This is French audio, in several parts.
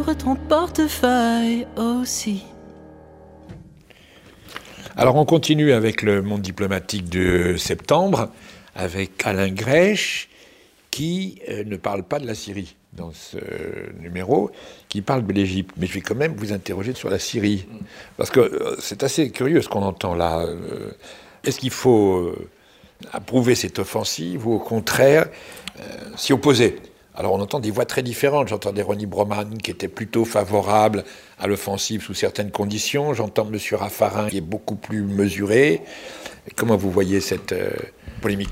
ouvre ton portefeuille aussi. Alors on continue avec le monde diplomatique de septembre, avec Alain Grèche, qui ne parle pas de la Syrie dans ce numéro, qui parle de l'Égypte. Mais je vais quand même vous interroger sur la Syrie, parce que c'est assez curieux ce qu'on entend là. Est-ce qu'il faut approuver cette offensive ou au contraire s'y opposer ? Alors on entend des voix très différentes. J'entendais Ronnie Broman qui était plutôt favorable à l'offensive sous certaines conditions. J'entends M. Raffarin qui est beaucoup plus mesuré. Comment vous voyez cette polémique ?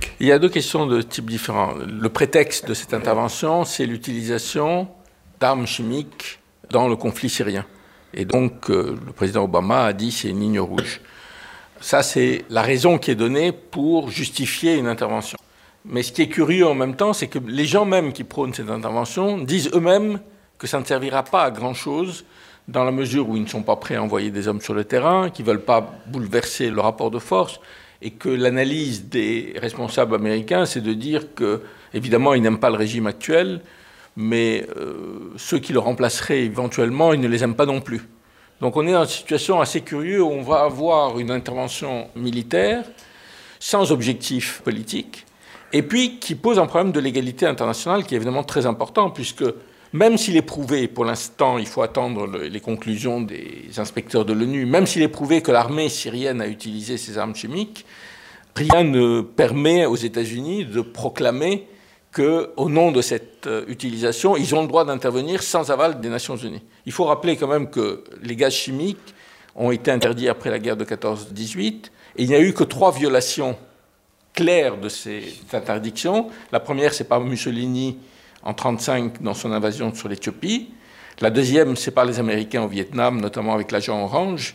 Il y a deux questions de type différent. Le prétexte de cette intervention, c'est l'utilisation d'armes chimiques dans le conflit syrien. Et donc le président Obama a dit c'est une ligne rouge. Ça, c'est la raison qui est donnée pour justifier une intervention. Mais ce qui est curieux en même temps, c'est que les gens même qui prônent cette intervention disent eux-mêmes que ça ne servira pas à grand-chose dans la mesure où ils ne sont pas prêts à envoyer des hommes sur le terrain, qu'ils ne veulent pas bouleverser le rapport de force, et que l'analyse des responsables américains, c'est de dire que, évidemment, ils n'aiment pas le régime actuel, mais ceux qui le remplaceraient éventuellement, ils ne les aiment pas non plus. Donc on est dans une situation assez curieuse où on va avoir une intervention militaire sans objectif politique, et puis qui pose un problème de légalité internationale qui est évidemment très important, puisque même s'il est prouvé, pour l'instant, il faut attendre les conclusions des inspecteurs de l'ONU, même s'il est prouvé que l'armée syrienne a utilisé ces armes chimiques, rien ne permet aux États-Unis de proclamer qu'au nom de cette utilisation, ils ont le droit d'intervenir sans aval des Nations Unies. Il faut rappeler quand même que les gaz chimiques ont été interdits après la guerre de 14-18, et il n'y a eu que 3 violations claire de cette interdiction. La première, c'est par Mussolini en 1935 dans son invasion sur l'Éthiopie. La deuxième, c'est par les Américains au Vietnam, notamment avec l'agent Orange.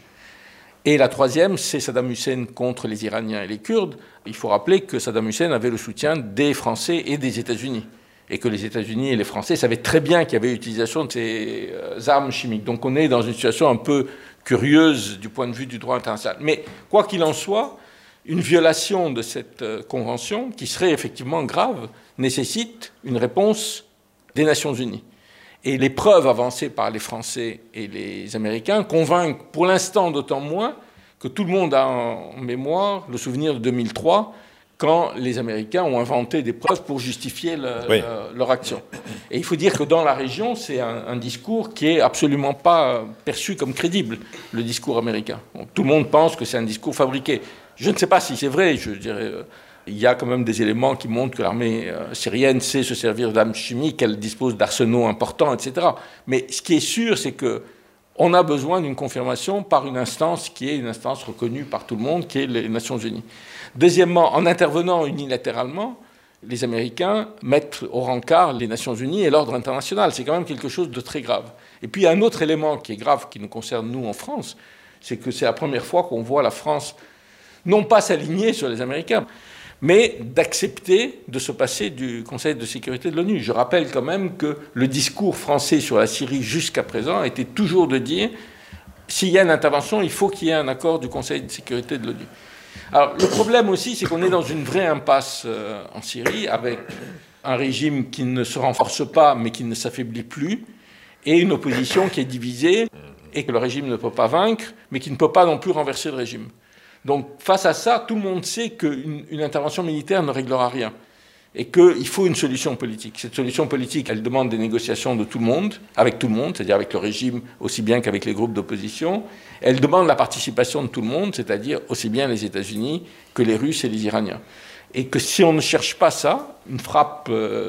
Et la troisième, c'est Saddam Hussein contre les Iraniens et les Kurdes. Il faut rappeler que Saddam Hussein avait le soutien des Français et des États-Unis. Et que les États-Unis et les Français savaient très bien qu'il y avait utilisation de ces armes chimiques. Donc on est dans une situation un peu curieuse du point de vue du droit international. Mais quoi qu'il en soit, une violation de cette convention, qui serait effectivement grave, nécessite une réponse des Nations Unies. Et les preuves avancées par les Français et les Américains convainquent pour l'instant d'autant moins que tout le monde a en mémoire le souvenir de 2003, quand les Américains ont inventé des preuves pour justifier leur action. Et il faut dire que dans la région, c'est un discours qui est absolument pas perçu comme crédible, le discours américain. Donc, tout le monde pense que c'est un discours fabriqué. Je ne sais pas si c'est vrai, je dirais. Il y a quand même des éléments qui montrent que l'armée syrienne sait se servir d'armes chimiques, qu'elle dispose d'arsenaux importants, etc. Mais ce qui est sûr, c'est qu'on a besoin d'une confirmation par une instance qui est une instance reconnue par tout le monde, qui est les Nations Unies. Deuxièmement, en intervenant unilatéralement, les Américains mettent au rencard les Nations Unies et l'ordre international. C'est quand même quelque chose de très grave. Et puis, il y a un autre élément qui est grave, qui nous concerne, nous, en France, c'est que c'est la première fois qu'on voit la France non pas s'aligner sur les Américains, mais d'accepter de se passer du Conseil de sécurité de l'ONU. Je rappelle quand même que le discours français sur la Syrie jusqu'à présent était toujours de dire s'il y a une intervention, il faut qu'il y ait un accord du Conseil de sécurité de l'ONU. Alors le problème aussi, c'est qu'on est dans une vraie impasse en Syrie, avec un régime qui ne se renforce pas, mais qui ne s'affaiblit plus, et une opposition qui est divisée, et que le régime ne peut pas vaincre, mais qui ne peut pas non plus renverser le régime. Donc, face à ça, tout le monde sait qu'une intervention militaire ne réglera rien et qu'il faut une solution politique. Cette solution politique, elle demande des négociations de tout le monde, avec tout le monde, c'est-à-dire avec le régime aussi bien qu'avec les groupes d'opposition. Elle demande la participation de tout le monde, c'est-à-dire aussi bien les États-Unis que les Russes et les Iraniens. Et que si on ne cherche pas ça, une frappe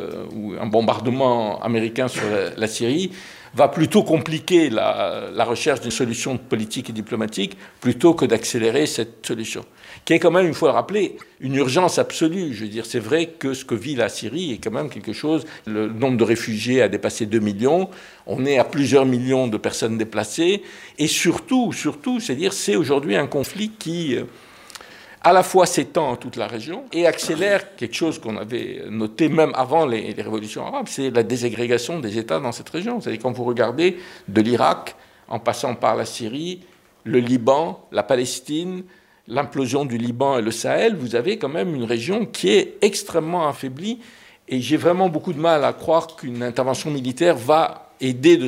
ou un bombardement américain sur la Syrie va plutôt compliquer la recherche d'une solution politique et diplomatique plutôt que d'accélérer cette solution, qui est quand même, il faut le rappeler, une urgence absolue. Je veux dire, c'est vrai que ce que vit la Syrie est quand même quelque chose. Le nombre de réfugiés a dépassé 2 millions. On est à plusieurs millions de personnes déplacées. Et surtout, c'est-à-dire, c'est aujourd'hui un conflit qui à la fois s'étend à toute la région et accélère quelque chose qu'on avait noté même avant les révolutions arabes, c'est la désagrégation des États dans cette région. C'est-à-dire quand vous regardez de l'Irak, en passant par la Syrie, le Liban, la Palestine, l'implosion du Liban et le Sahel, vous avez quand même une région qui est extrêmement affaiblie. Et j'ai vraiment beaucoup de mal à croire qu'une intervention militaire va aider de